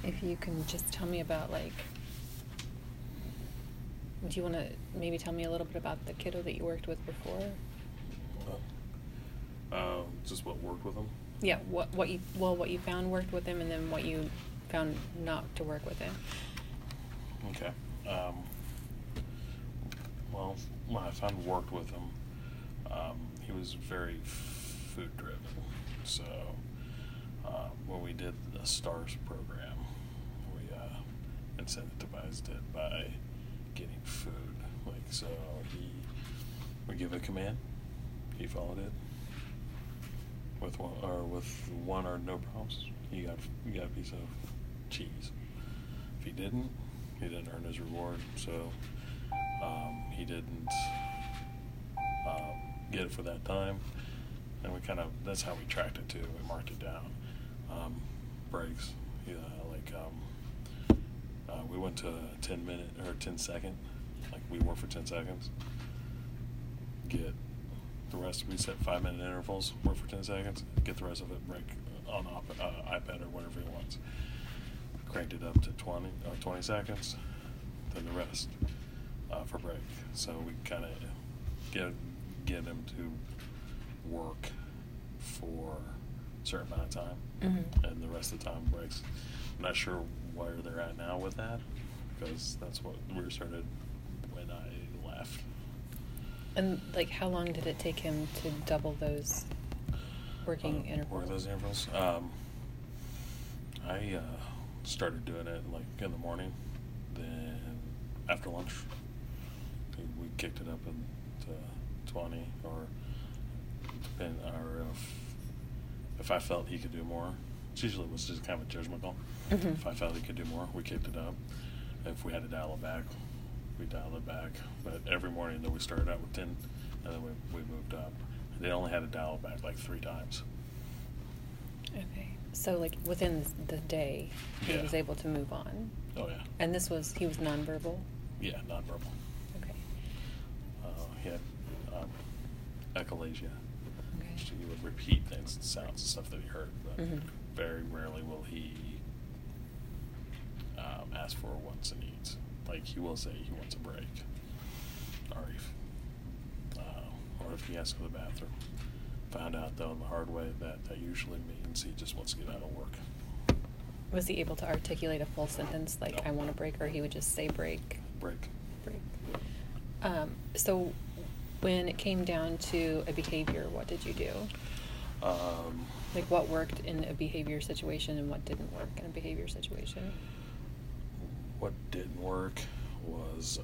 if you can just tell me about, like, do you want to maybe tell me a little bit about the kiddo that you worked with before? Just what worked with him? Yeah, what you found worked with him, and then what you found not to work with him. Okay. Well, what I found worked with him, he was very food driven. So when we did the STARS program, we incentivized it by getting food. Like, so we give a command, he followed it. With one or no problems, he got a piece of cheese. If he didn't earn his reward. So he didn't get it for that time, and that's how we tracked it too. We marked it down. Breaks, we went to 10-minute or 10-second, like we worked for 10 seconds. Get the rest, we set 5-minute intervals, work for 10 seconds, get the rest of it, break on iPad or whatever he wants. Cranked it up to 20 seconds, then the rest for break. So we kind of get him to work for a certain amount of time, and the rest of the time breaks. I'm not sure where they're at now with that, because that's what we started when I left. And, like, how long did it take him to double those working intervals? Work those intervals? I started doing it, like, in the morning. Then after lunch, we kicked it up into 20, or if I felt he could do more. It usually was just kind of a judgment call. If I felt he could do more, we kicked it up. If we had to dial it back, we dialed it back. But every morning, though, we started out with 10, and then we moved up. They only had to dial it back like 3 times. Okay. So, like, within the day, he was able to move on? Oh, yeah. And he was nonverbal? Yeah, nonverbal. Okay. He had echolalia. Okay. He would repeat things, sounds and stuff that he heard, but very rarely will he ask for wants and needs. Like, he will say he wants a break, or if he has to go to the bathroom. Found out, though, the hard way that usually means he just wants to get out of work. Was he able to articulate a full sentence, like, No. I want a break, or he would just say break? Break. So when it came down to a behavior, what did you do? Like, what worked in a behavior situation and what didn't work in a behavior situation? What didn't work was,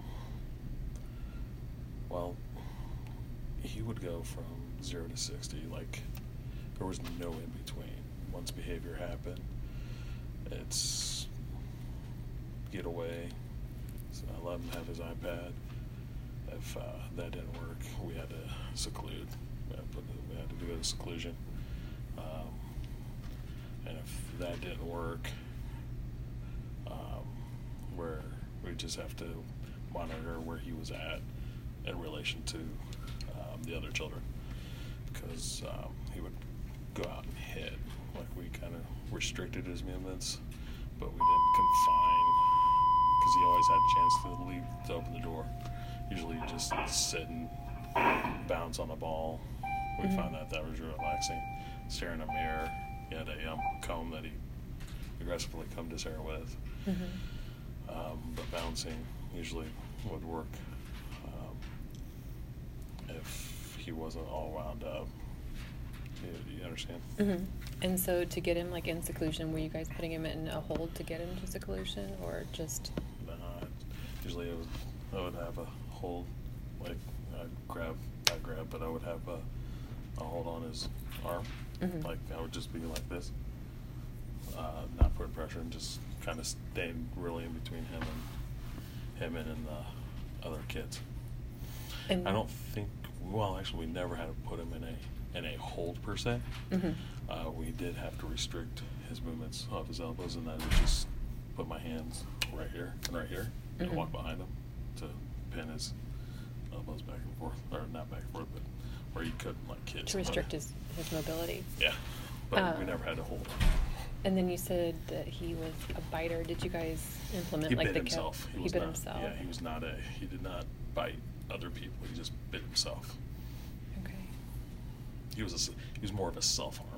he would go from 0 to 60. Like, there was no in between. Once behavior happened, it's get away. So I let him have his iPad. If that didn't work, we had to seclude. We had to do a seclusion. And if that didn't work, where we just have to monitor where he was at in relation to the other children, because he would go out and hit. Like, we kind of restricted his movements, but we didn't confine, because he always had a chance to leave to open the door. Usually just sit and bounce on the ball. We found that was relaxing. Stare in a mirror. He had a comb that he aggressively combed his hair with. But bouncing usually would work if he wasn't all wound up. You understand? And so to get him, like, in seclusion, were you guys putting him in a hold to get him to seclusion, or just? Usually I would have a hold, like I'd grab, but I would have a hold on his arm. Like, I would just be like this, not putting pressure, and just kind of staying really in between him and the other kids. And I don't think, actually, we never had to put him in a hold per se. We did have to restrict his movements off his elbows, and I would just put my hands right here and right here and walk behind him to pin his elbows back and forth, or not back and forth, but where you couldn't, like, kids. To restrict his mobility. Yeah, but we never had to hold him. And then you said that he was a biter. Did you guys implement He like bit the himself. He bit himself. Yeah, he did not bite other people. He just bit himself. Okay. He was more of a self-harmer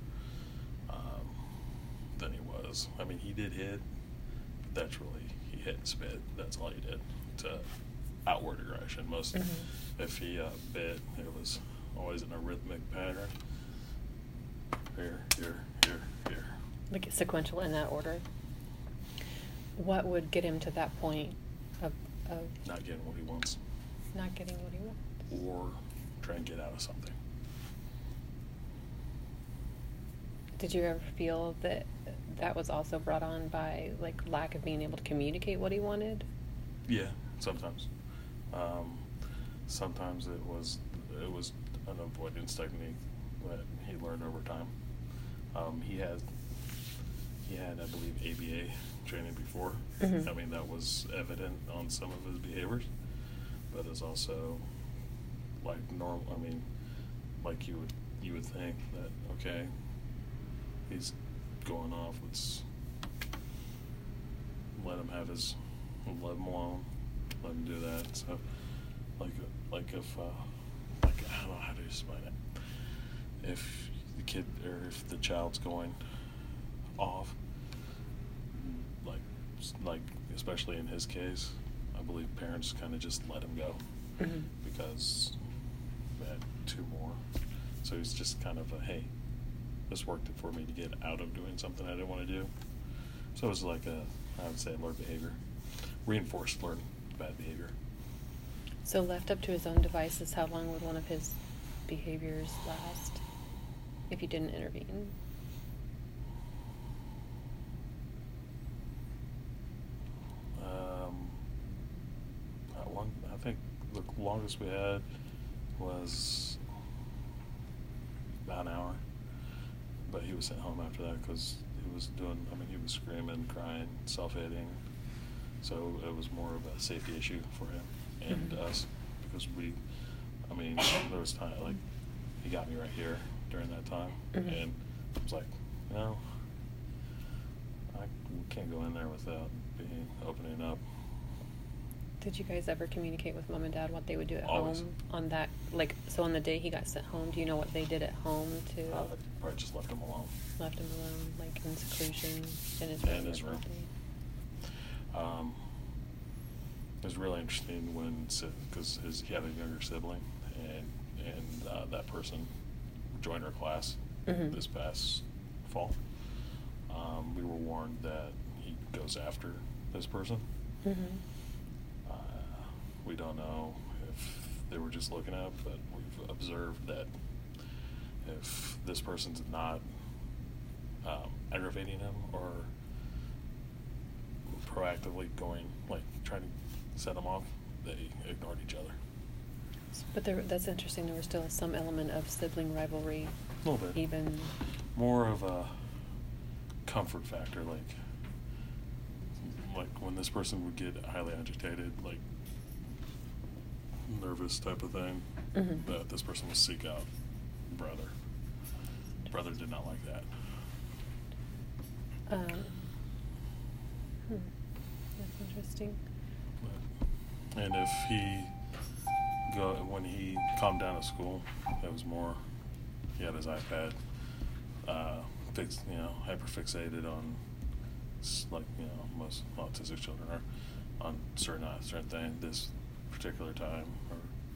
than he was. I mean, he did hit, but that's really, he hit and spit. That's all he did to outward aggression. If he bit, it was always in a rhythmic pattern. Here, here, here, here. Like sequential in that order. What would get him to that point of not getting what he wants? Not getting what he wants. Or trying to get out of something. Did you ever feel that that was also brought on by like lack of being able to communicate what he wanted? Yeah, sometimes. Sometimes it was an avoidance technique that he learned over time. He had, I believe, ABA training before. Mm-hmm. I mean, that was evident on some of his behaviors, but it's also like normal. I mean, like you would think that, okay, he's going off. Let's let him alone. Let him do that. So, like if I don't know how to explain it. If the kid or if the child's going off, like especially in his case, I believe parents kind of just let him go Mm-hmm. because we had two more. So he's just kind of hey, this worked for me to get out of doing something I didn't want to do. So it was like I would say learned behavior, reinforced learned bad behavior. So left up to his own devices, how long would one of his behaviors last if you didn't intervene? I think the longest we had was about an hour, but he was sent home after that because he was screaming, crying, self-hating, so it was more of a safety issue for him and Mm-hmm. us, because there was time, like, he got me right here during that time, Mm-hmm. and I was like, we can't go in there without opening up. Did you guys ever communicate with mom and dad what they would do at Always. home on that, like, so on the day he got sent home, do you know what they did at home to Probably just left him alone. left him alone, like in seclusion in his In his room. property? It was really interesting because he had a younger sibling, and that person joined our class Mm-hmm. this past fall. We were warned that he goes after this person. Mm-hmm. We don't know if they were just looking at, but we've observed that if this person's not aggravating him or proactively trying to set him off, they ignored each other. But that's interesting. There was still some element of sibling rivalry. A little bit. Even More of a comfort factor, like when this person would get highly agitated, like nervous type of thing, Mm-hmm. that this person would seek out brother. Brother did not like that. That's interesting. And if when he calmed down at school, it was more, he had his iPad, hyper fixated on, most autistic children are, on certain thing. This particular time or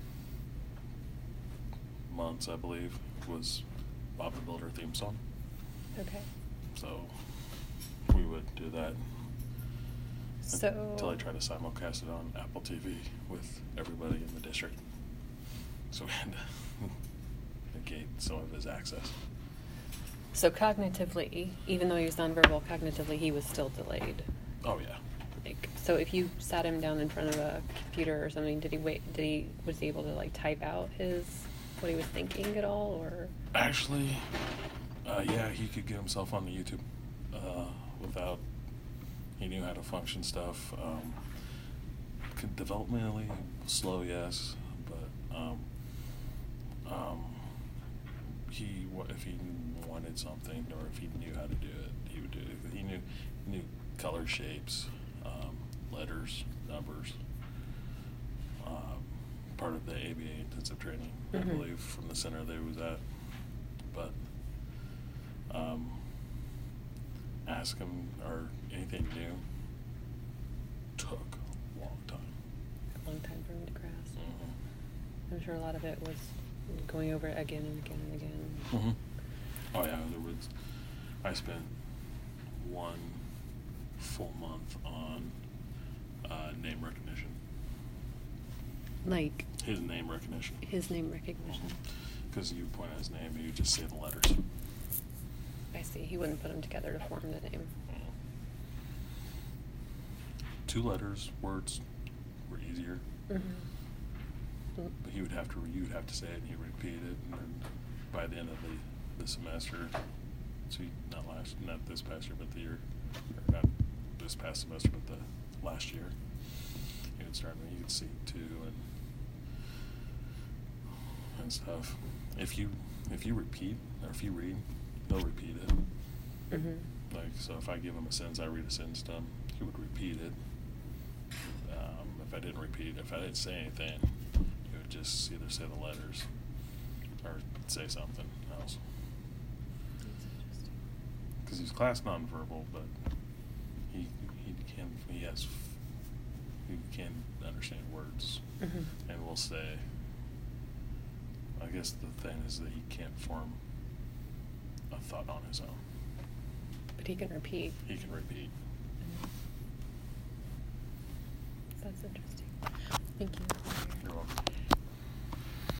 months, I believe, was Bob the Builder theme song. Okay. So we would do that until I tried to simulcast it on Apple TV with everybody in the district. So we had to negate some of his access. So cognitively, even though he was nonverbal, cognitively he was still delayed. Oh yeah. So if you sat him down in front of a computer or something, was he able to like type out what he was thinking at all, or? Actually, yeah, he could get himself on the YouTube without. He knew how to function stuff. Developmentally slow, yes, but if he wanted something or if he knew how to do it, he would do. He knew color, shapes, letters, numbers. Part of the ABA intensive training, I believe, from the center they was at. But ask him or anything new took a long time. A long time for him to grasp. I'm sure a lot of it was going over it again and again and again. Oh yeah, I spent 1 full month on name recognition. Like? His name recognition. His name recognition. Because you point at his name and you just say the letters. I see. He wouldn't put them together to form the name. 2 letters, words were easier. But you would have to say it, and he would repeat it, and then by the end of the semester, so not this past year, but the year, or not this past semester, but the last year, he would start, and you could see too, and stuff. If you repeat, or if you read, they'll repeat it. Like, so if I give him a sentence, I read a sentence to him, he would repeat it. If I didn't say anything, he would just either say the letters or say something else. Because he's class nonverbal, but he can understand words, and will say. I guess the thing is that he can't form a thought on his own. But he can repeat. He can repeat. That's interesting. Thank you. You're welcome.